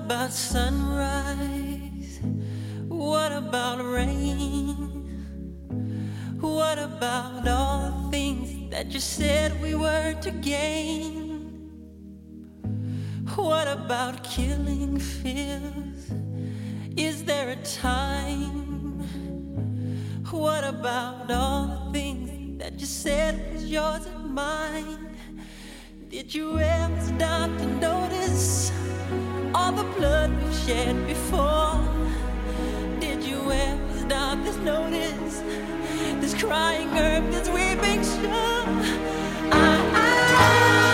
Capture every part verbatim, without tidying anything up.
about sunrise? What about rain? What about all the things that you said we were to gain? What about killing fears? Is there a time? What about all the things that you said was yours and mine? Did you ever stop to notice all the blood we've shed before? Did you ever stop to notice this crying earth, this weeping shore? I, I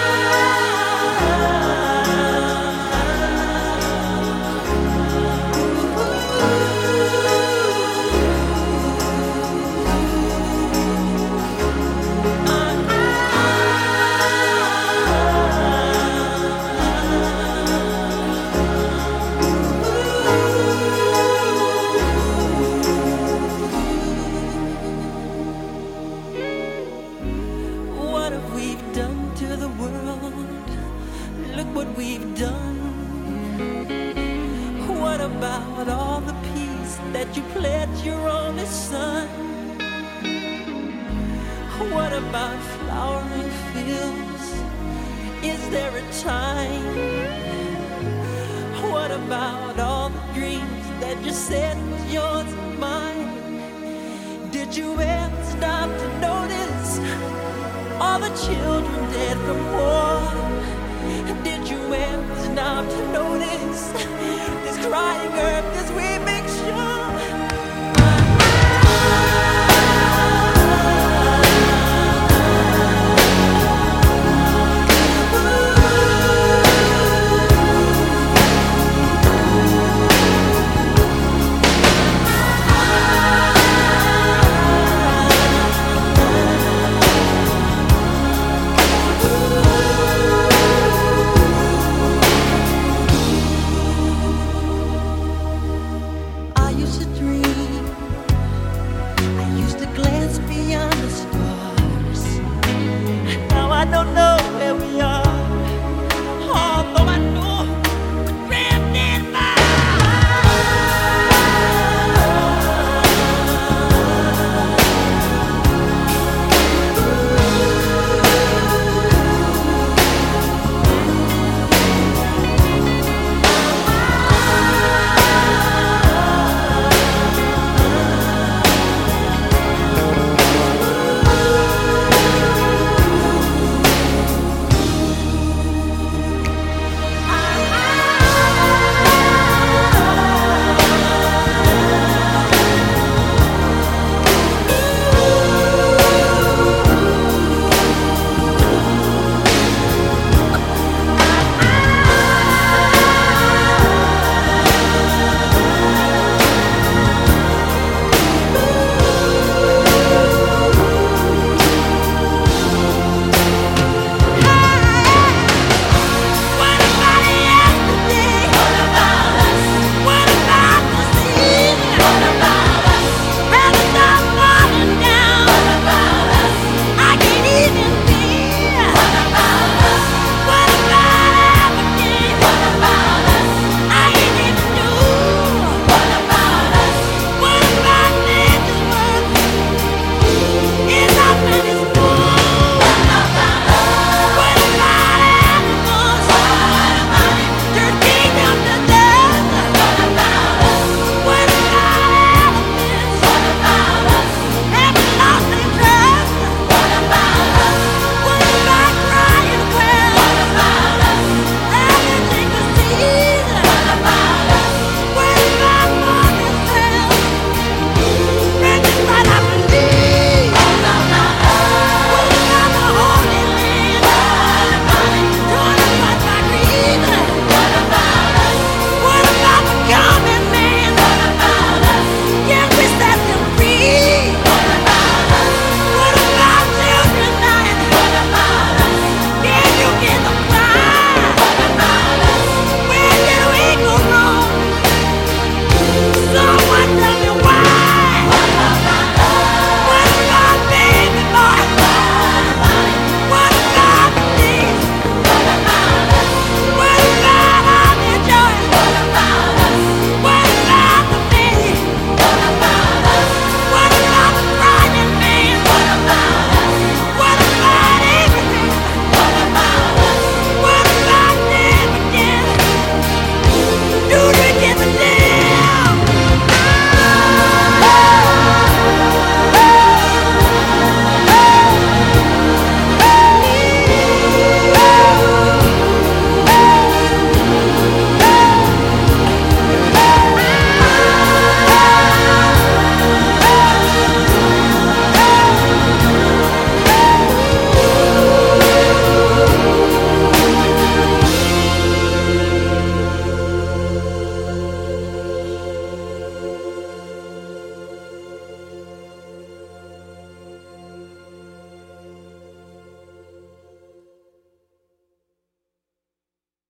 that you pledged your only son? What about flowering fields? Is there a time? What about all the dreams that you said was yours and mine? Did you ever stop to notice all the children dead from war?